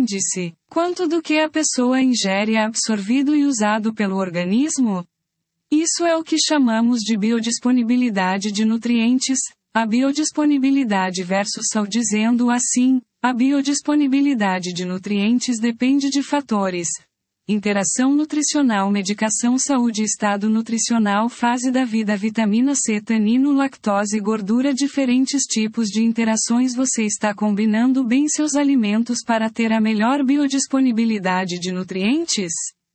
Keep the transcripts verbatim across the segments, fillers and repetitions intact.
índice, quanto do que a pessoa ingere é absorvido e usado pelo organismo? Isso é o que chamamos de biodisponibilidade de nutrientes, a biodisponibilidade versus saúde. Dizendo assim, a biodisponibilidade de nutrientes depende de fatores: interação nutricional, medicação, saúde, estado nutricional, fase da vida, vitamina C, tanino, lactose, gordura. Diferentes tipos de interações. Você está combinando bem seus alimentos para ter a melhor biodisponibilidade de nutrientes?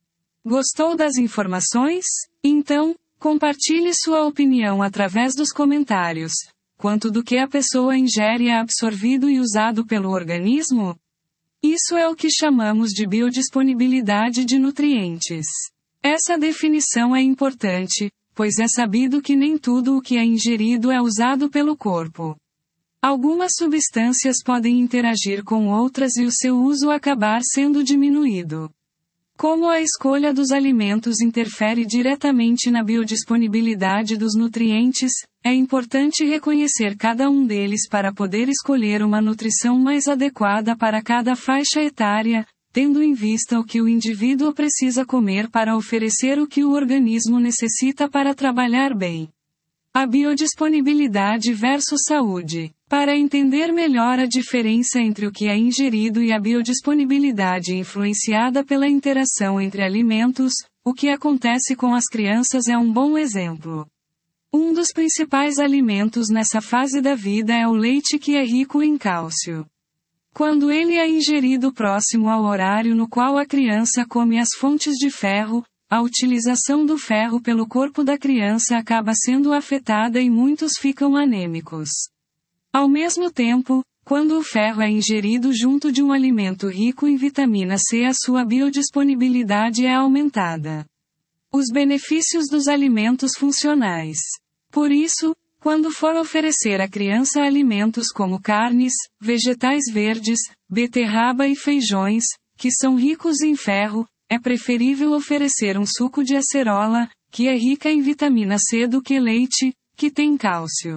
Gostou das informações? Então, compartilhe sua opinião através dos comentários. Quanto do que a pessoa ingere é absorvido e usado pelo organismo? Isso é o que chamamos de biodisponibilidade de nutrientes. Essa definição é importante, pois é sabido que nem tudo o que é ingerido é usado pelo corpo. Algumas substâncias podem interagir com outras e o seu uso acabar sendo diminuído. Como a escolha dos alimentos interfere diretamente na biodisponibilidade dos nutrientes, é importante reconhecer cada um deles para poder escolher uma nutrição mais adequada para cada faixa etária, tendo em vista o que o indivíduo precisa comer para oferecer o que o organismo necessita para trabalhar bem. A biodisponibilidade versus saúde. Para entender melhor a diferença entre o que é ingerido e a biodisponibilidade influenciada pela interação entre alimentos, o que acontece com as crianças é um bom exemplo. Um dos principais alimentos nessa fase da vida é o leite, que é rico em cálcio. Quando ele é ingerido próximo ao horário no qual a criança come as fontes de ferro, a utilização do ferro pelo corpo da criança acaba sendo afetada e muitos ficam anêmicos. Ao mesmo tempo, quando o ferro é ingerido junto de um alimento rico em vitamina C, a sua biodisponibilidade é aumentada. Os benefícios dos alimentos funcionais. Por isso, quando for oferecer à criança alimentos como carnes, vegetais verdes, beterraba e feijões, que são ricos em ferro, é preferível oferecer um suco de acerola, que é rica em vitamina C, do que leite, que tem cálcio.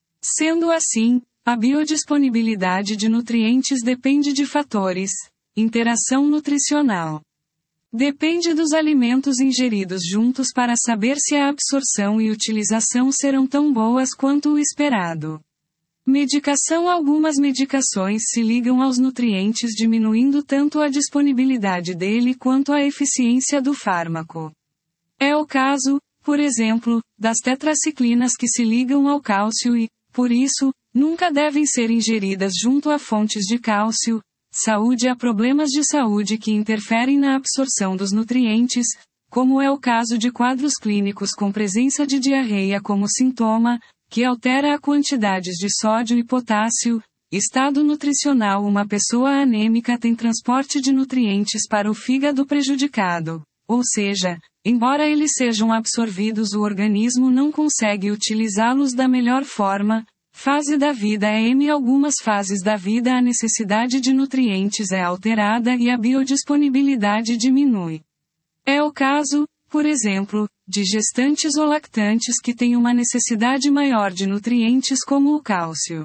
Sendo assim, a biodisponibilidade de nutrientes depende de fatores: interação nutricional. Depende dos alimentos ingeridos juntos para saber se a absorção e utilização serão tão boas quanto o esperado. Medicação. Algumas medicações se ligam aos nutrientes, diminuindo tanto a disponibilidade dele quanto a eficiência do fármaco. É o caso, por exemplo, das tetraciclinas, que se ligam ao cálcio e, por isso, nunca devem ser ingeridas junto a fontes de cálcio. Saúde. Há problemas de saúde que interferem na absorção dos nutrientes, como é o caso de quadros clínicos com presença de diarreia como sintoma, que altera a quantidade de sódio e potássio. Estado nutricional. Uma pessoa anêmica tem transporte de nutrientes para o fígado prejudicado, ou seja, embora eles sejam absorvidos, o organismo não consegue utilizá-los da melhor forma. Fase da vida. Em algumas fases da vida a necessidade de nutrientes é alterada e a biodisponibilidade diminui. É o caso, por exemplo, de gestantes ou lactantes que têm uma necessidade maior de nutrientes como o cálcio.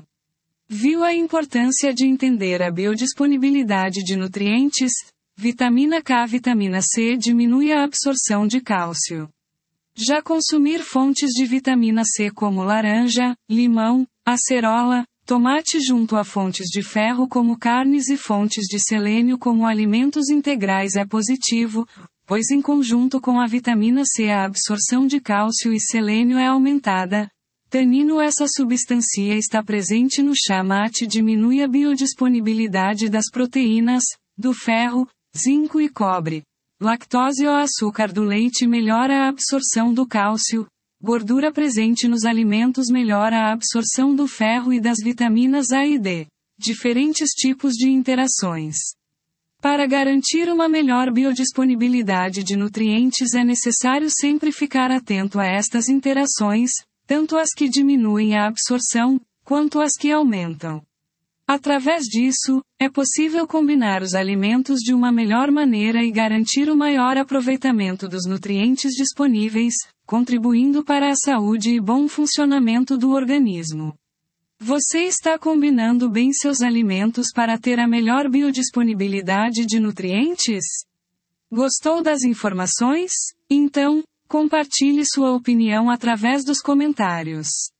Viu a importância de entender a biodisponibilidade de nutrientes? Vitamina K. Vitamina C diminui a absorção de cálcio. Já consumir fontes de vitamina C como laranja, limão, acerola, tomate junto a fontes de ferro como carnes e fontes de selênio como alimentos integrais é positivo, pois em conjunto com a vitamina C a absorção de cálcio e selênio é aumentada. Tanino. Essa substância está presente no chá mate, diminui a biodisponibilidade das proteínas, do ferro, zinco e cobre. Lactose. ou açúcar do leite melhora a absorção do cálcio. Gordura presente nos alimentos melhora a absorção do ferro e das vitaminas A e D. Diferentes tipos de interações. Para garantir uma melhor biodisponibilidade de nutrientes é necessário sempre ficar atento a estas interações, tanto as que diminuem a absorção, quanto as que aumentam. Através disso, é possível combinar os alimentos de uma melhor maneira e garantir o maior aproveitamento dos nutrientes disponíveis, contribuindo para a saúde e bom funcionamento do organismo. Você está combinando bem seus alimentos para ter a melhor biodisponibilidade de nutrientes? Gostou das informações? Então, compartilhe sua opinião através dos comentários.